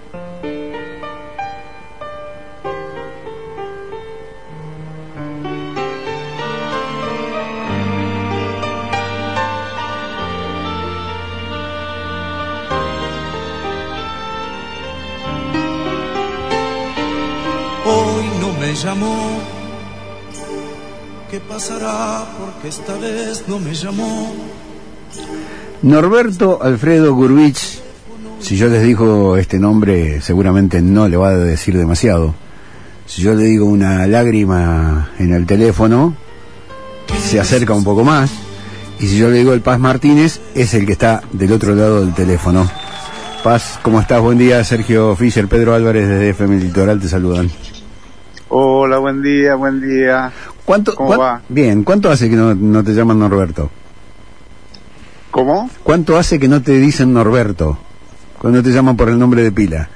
Hoy no me llamó, ¿qué pasará? Porque esta vez no me llamó. Norberto Alfredo Gurvitch, si yo les digo este nombre seguramente no le va a decir demasiado. Si yo le digo una lágrima en el teléfono, se acerca un poco más. Y si yo le digo el Paz Martínez, es el que está del otro lado del teléfono. Paz, ¿cómo estás? Buen día, Sergio Fischer, Pedro Álvarez desde FM Litoral te saludan. Hola, buen día, buen día. ¿Cómo va? Bien, ¿cuánto hace que no te llaman Norberto? ¿Cómo? ¿Cuánto hace que no te dicen Norberto? Cuando te llaman por el nombre de pila.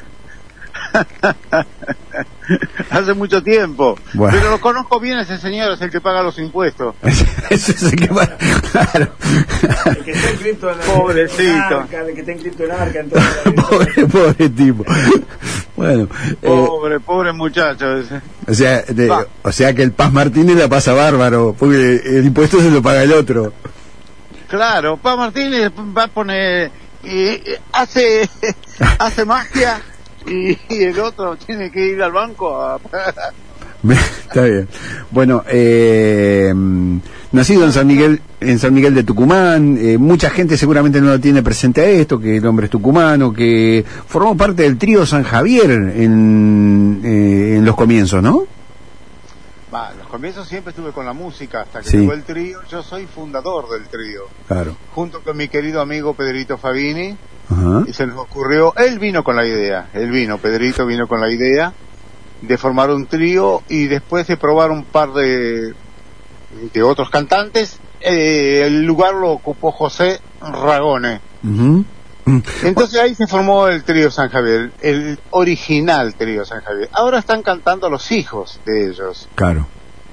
Hace mucho tiempo. Bueno. Pero lo conozco bien, ese señor es el que paga los impuestos. Ese es el que paga, claro. El que está inscrito en Pobrecito. el que está inscrito en Arca, en toda la pobre tipo. Bueno, pobre muchacho ese. o sea que el Paz Martínez la pasa bárbaro, porque el impuesto se lo paga el otro. Claro, Paz Martínez va a poner, hace magia y el otro tiene que ir al banco a... Está bien. Bueno, nacido en San Miguel de Tucumán, mucha gente seguramente no lo tiene presente a esto, que el hombre es tucumano, que formó parte del trío San Javier en los comienzos, ¿no? En los comienzos siempre estuve con la música, hasta que Sí. llegó el trío. Yo soy fundador del trío, Claro. junto con mi querido amigo Pedrito Fabini. Ajá. Y se nos ocurrió, Pedrito vino con la idea de formar un trío y después de probar un par de otros cantantes, el lugar lo ocupó José Ragone. Uh-huh. Entonces ahí se formó el trío San Javier, el original trío San Javier. Ahora están cantando los hijos de ellos. Claro.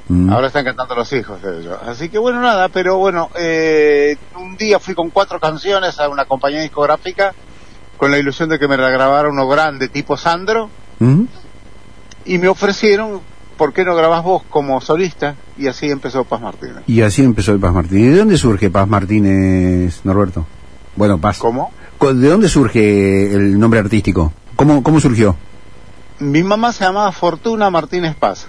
Así que bueno, nada, pero bueno, un día fui con 4 canciones a una compañía discográfica con la ilusión de que me la grabara uno grande tipo Sandro. Uh-huh. Y me ofrecieron, ¿por qué no grabás vos como solista? Y así empezó Paz Martínez. Y así empezó el Paz Martínez. ¿De dónde surge Paz Martínez, Norberto? Bueno, Paz. ¿Cómo? ¿De dónde surge el nombre artístico? ¿Cómo surgió? Mi mamá se llamaba Fortuna Martínez Paz.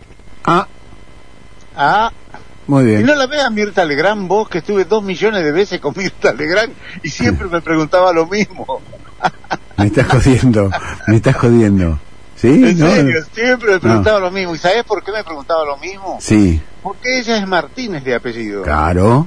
Muy bien. Y no la veas Mirta Legrand, vos, que estuve 2 millones de veces con Mirta Legrand y siempre me preguntaba lo mismo. Me estás jodiendo. ¿Sí? En ¿No? serio, siempre me preguntaba lo mismo. ¿Y sabés por qué me preguntaba lo mismo? Sí. Porque ella es Martínez de apellido. Claro,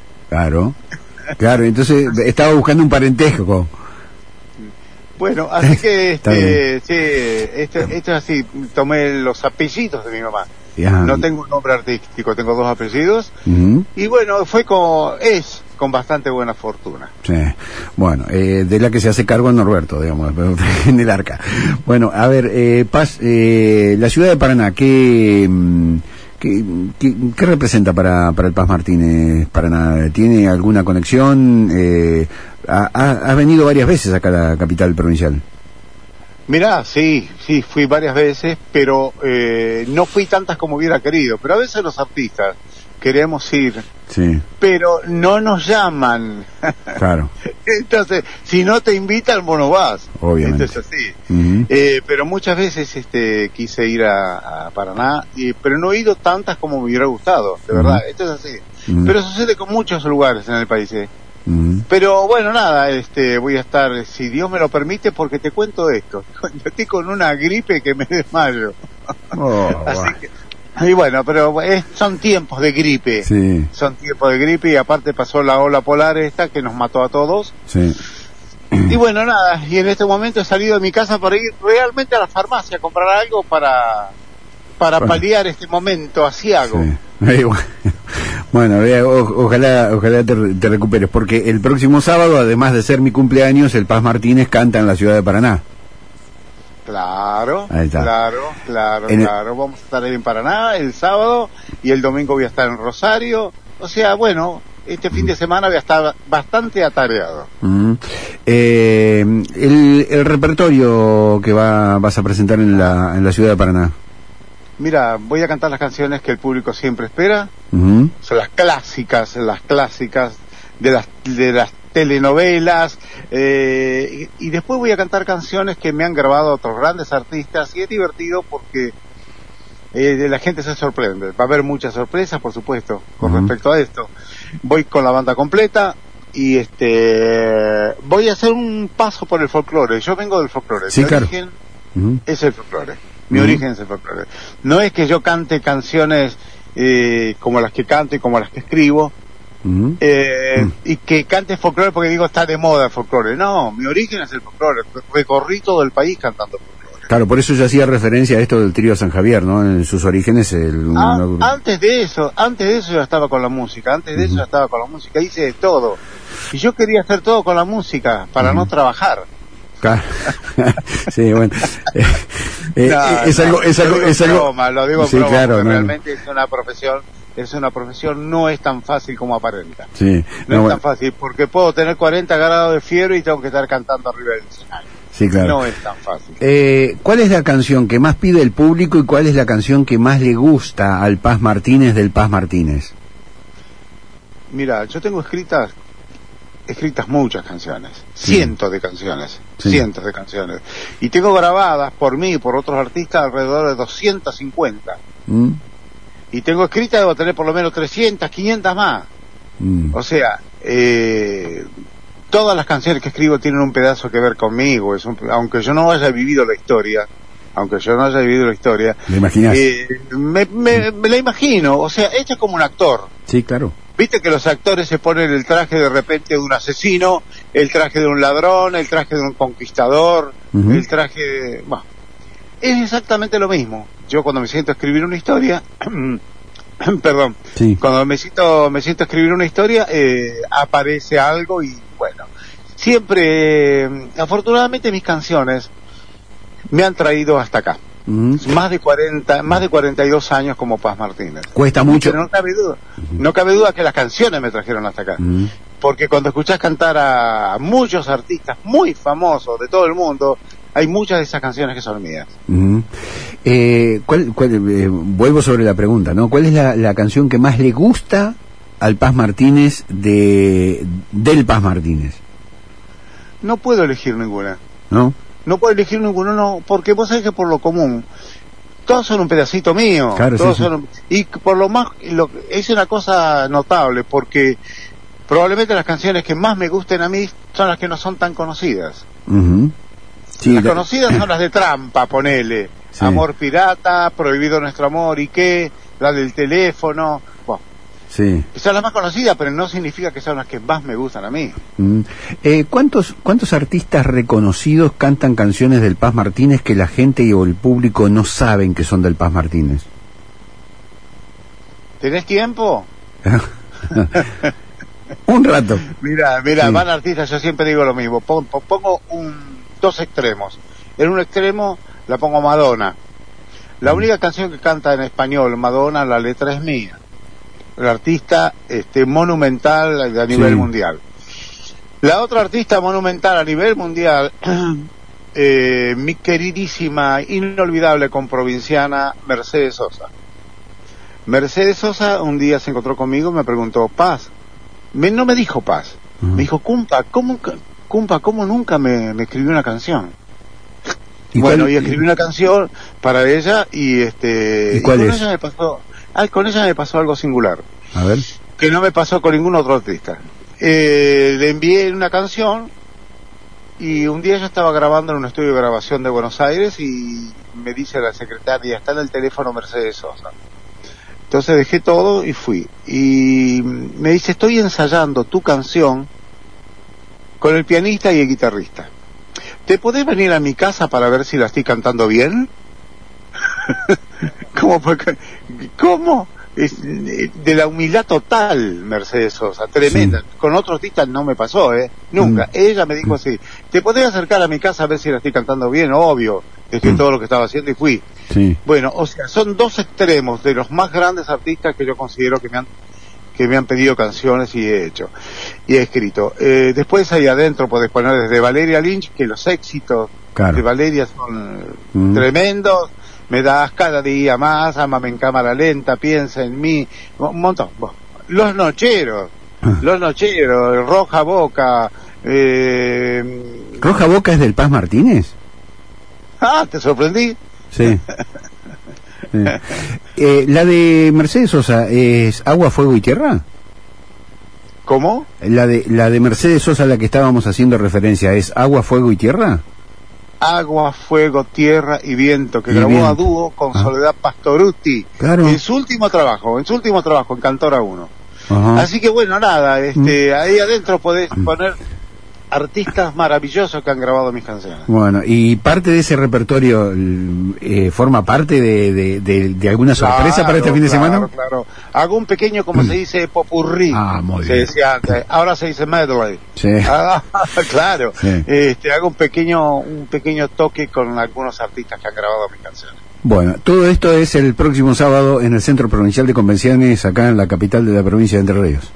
entonces estaba buscando un parentesco. Bueno, así que Está bien. esto es así, tomé los apellidos de mi mamá. Ya. No tengo un nombre artístico, tengo 2 apellidos. Uh-huh. Y bueno, es con bastante buena fortuna. Sí. Bueno, de la que se hace cargo Norberto, digamos, en el Arca. Bueno, a ver, Paz, la ciudad de Paraná, ¿qué representa para el Paz Martínez Paraná? ¿Tiene alguna conexión? ¿Has venido varias veces acá a la capital provincial? Mirá, sí, fui varias veces, pero no fui tantas como hubiera querido. Pero a veces los artistas queremos ir, sí, pero no nos llaman. Claro. Entonces, si no te invitan, vos no vas. Obviamente. Esto es así. Uh-huh. Pero muchas veces quise ir a Paraná, pero no he ido tantas como me hubiera gustado, de verdad. Esto es así. Uh-huh. Pero sucede con muchos lugares en el país. Uh-huh. Pero bueno, nada, voy a estar, si Dios me lo permite, porque te cuento esto. Yo estoy con una gripe que me desmayo. Así que, y bueno, pero son tiempos de gripe. Sí. Son tiempos de gripe y aparte pasó la ola polar esta que nos mató a todos. Sí. Y bueno, nada, y en este momento he salido de mi casa para ir realmente a la farmacia a comprar algo para paliar este momento asiago. Sí. Bueno, ojalá te recuperes, porque el próximo sábado, además de ser mi cumpleaños, el Paz Martínez canta en la ciudad de Paraná. Claro, ahí está. Claro. Vamos a estar ahí en Paraná el sábado y el domingo voy a estar en Rosario. O sea, bueno, este fin de semana voy a estar bastante atareado. El repertorio que vas a presentar en la ciudad de Paraná. Mira, voy a cantar las canciones que el público siempre espera. Son las clásicas de las telenovelas, y después voy a cantar canciones que me han grabado otros grandes artistas, y es divertido porque la gente se sorprende. Va a haber muchas sorpresas, por supuesto, con respecto a esto. Voy con la banda completa y voy a hacer un paso por el folclore. Yo vengo del folclore. Sí, claro. Origen es el folclore. Mi origen es el folclore. No es que yo cante canciones como las que canto y como las que escribo, y que cante folclore porque digo está de moda el folclore. No, mi origen es el folclore. Recorrí todo el país cantando folclore. Claro, por eso yo hacía referencia a esto del trío San Javier, ¿no? En sus orígenes antes de eso ya estaba con la música. Hice de todo. Y yo quería hacer todo con la música para no trabajar. Sí, bueno. Es algo. Lo digo sí, broma, claro, realmente es una profesión, no es tan fácil como aparenta. Sí, no es tan fácil, porque puedo tener 40 grados de fiebre y tengo que estar cantando arriba del escenario. Sí, claro. No es tan fácil. ¿Cuál es la canción que más pide el público y cuál es la canción que más le gusta al Paz Martínez del Paz Martínez? Mira, yo tengo escritas muchas canciones, cientos de canciones. Y tengo grabadas por mí y por otros artistas alrededor de 250. Y tengo escritas, debo tener por lo menos 300, 500 más. O sea, todas las canciones que escribo tienen un pedazo que ver conmigo. Aunque yo no haya vivido la historia, ¿Me imaginas? Me la imagino, o sea, hecha como un actor. Sí, claro. Viste que los actores se ponen el traje de repente de un asesino, el traje de un ladrón, el traje de un conquistador, el traje de... Bueno, es exactamente lo mismo. Yo cuando me siento a escribir una historia, perdón, cuando me siento a escribir una historia, aparece algo y bueno, siempre, afortunadamente mis canciones me han traído hasta acá. Más de 42 años como Paz Martínez. Cuesta mucho. Pero no cabe duda que las canciones me trajeron hasta acá. Porque cuando escuchás cantar a muchos artistas muy famosos de todo el mundo, hay muchas de esas canciones que son mías. Vuelvo sobre la pregunta, ¿no? ¿Cuál es la canción que más le gusta al Paz Martínez del Paz Martínez? No puedo elegir ninguna. ¿No? No puedo elegir ninguno, no, porque vos sabés que por lo común todos son un pedacito mío. Claro, todos sí. Y por lo más, es una cosa notable, porque probablemente las canciones que más me gusten a mí son las que no son tan conocidas. Sí, las conocidas son las de trampa, ponele. Sí. Amor pirata, Prohibido nuestro amor, ¿y qué? La del teléfono. Bueno, sí. Son las más conocidas, pero no significa que son las que más me gustan a mí. ¿Cuántos artistas reconocidos cantan canciones del Paz Martínez que la gente o el público no saben que son del Paz Martínez? ¿Tenés tiempo? Un rato. Mira, sí. Van artistas, yo siempre digo lo mismo. Pongo dos extremos. En un extremo la pongo Madonna. La única canción que canta en español Madonna, la letra es mía. El artista monumental a nivel mundial. La otra artista monumental a nivel mundial, mi queridísima, inolvidable comprovinciana, Mercedes Sosa. Mercedes Sosa un día se encontró conmigo y me preguntó, Paz, no me dijo Paz, me dijo, Cumpa, ¿cómo nunca me escribió una canción? Y escribí una canción para ella y ¿cuál es? Con ella me pasó algo singular. A ver. Que no me pasó con ningún otro artista. Le envié una canción y un día yo estaba grabando en un estudio de grabación de Buenos Aires y me dice la secretaria, está en el teléfono Mercedes Sosa. Entonces dejé todo y fui. Y me dice, estoy ensayando tu canción con el pianista y el guitarrista. ¿Te podés venir a mi casa para ver si la estoy cantando bien? ¿Cómo? Es de la humildad total, Mercedes Sosa, tremenda. Sí. Con otros artistas no me pasó, nunca. Ella me dijo así, ¿te podés acercar a mi casa a ver si la estoy cantando bien? Obvio. Dejé todo lo que estaba haciendo y fui. Sí. Bueno, o sea, son dos extremos de los más grandes artistas que yo considero que que me han pedido canciones y he hecho y he escrito. Después ahí adentro podés poner desde Valeria Lynch, que los éxitos de Valeria son tremendos. Me das cada día más, ámame en cámara lenta, piensa en mí, un montón. Los Nocheros, Roja Boca. ¿Roja Boca es del Paz Martínez? Ah, ¿te sorprendí? Sí. La de Mercedes Sosa es Agua, Fuego y Tierra. ¿Cómo? La de Mercedes Sosa, a la que estábamos haciendo referencia, ¿es Agua, Fuego y Tierra? Agua, Fuego, Tierra y Viento, que grabó a dúo con Soledad Pastorutti, claro, en su último trabajo, en Cantora 1. Así que bueno, nada, ahí adentro podés poner artistas maravillosos que han grabado mis canciones. Bueno, y parte de ese repertorio forma parte de alguna sorpresa para este fin de semana. Claro, hago un pequeño, como se dice, popurrí. Muy se bien. Decía antes, ahora se dice medley. Sí. Claro. Sí. Hago un pequeño toque con algunos artistas que han grabado mis canciones. Bueno, todo esto es el próximo sábado en el Centro Provincial de Convenciones, acá en la capital de la provincia de Entre Ríos.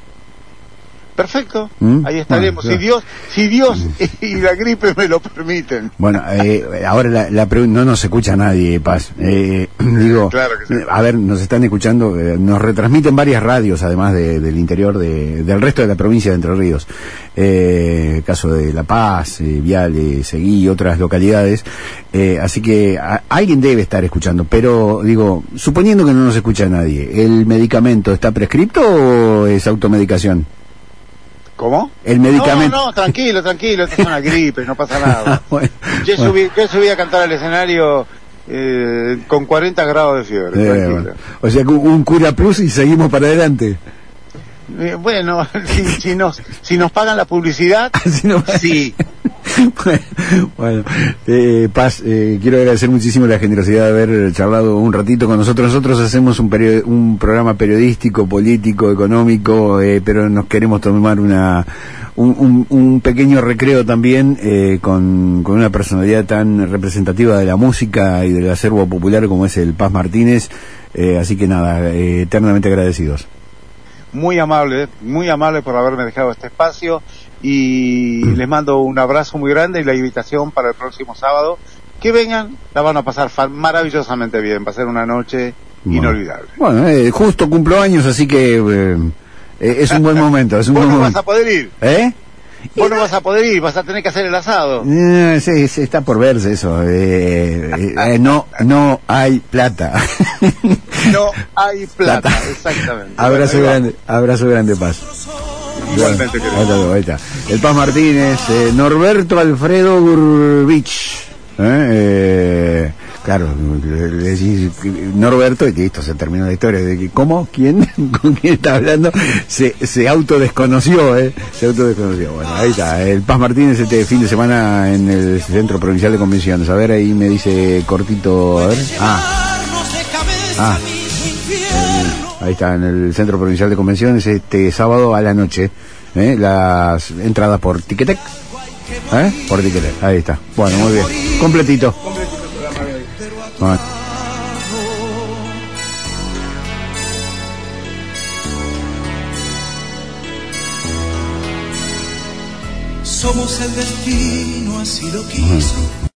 Perfecto, ahí estaremos, bueno, si Dios y la gripe me lo permiten. Bueno, ahora la pregunta, no nos escucha nadie, Paz. Digo, claro que sí. A ver, nos están escuchando, nos retransmiten varias radios, además del interior del resto de la provincia de Entre Ríos. Caso de La Paz, Viale, Seguí y otras localidades. Así que alguien debe estar escuchando, pero digo, suponiendo que no nos escucha nadie, ¿el medicamento está prescripto o es automedicación? ¿Cómo? El medicamento. No, tranquilo, esto es una gripe, no pasa nada. Bueno. Yo subí a cantar al escenario con 40 grados de fiebre, tranquilo. Bueno. O sea, un cura plus y seguimos para adelante. Bueno, si nos pagan la publicidad, sí. Bueno, Paz, quiero agradecer muchísimo la generosidad de haber charlado un ratito con nosotros. Nosotros hacemos un programa periodístico, político, económico, pero nos queremos tomar un pequeño recreo también con una personalidad tan representativa de la música y del acervo popular como es el Paz Martínez. Así que nada, eternamente agradecidos. Muy amable por haberme dejado este espacio y les mando un abrazo muy grande y la invitación para el próximo sábado. Que vengan, la van a pasar maravillosamente bien, va a ser una noche inolvidable. Bueno, justo cumplo años, así que es un buen momento. Es un buen momento. Vas a poder ir. Vos no vas a poder ir, vas a tener que hacer el asado. Sí, está por verse eso. No hay plata. No hay plata, exactamente. Abrazo grande, Paz. Igualmente, querido. Ahí está. El Paz Martínez, Norberto Alfredo Gurbich. Claro, le decís Norberto y listo, se terminó la historia. ¿Cómo? ¿Quién? ¿Con quién está hablando? Se autodesconoció, se autodesconoció. Bueno, ahí está, el Paz Martínez este fin de semana en el Centro Provincial de Convenciones. A ver, ahí me dice cortito, a ver. Ahí está, en el Centro Provincial de Convenciones este sábado a la noche. Las entradas por Ticketek. Por Ticketek, ahí está. Bueno, muy bien. Completito. Bueno. Somos el destino, así lo quiso.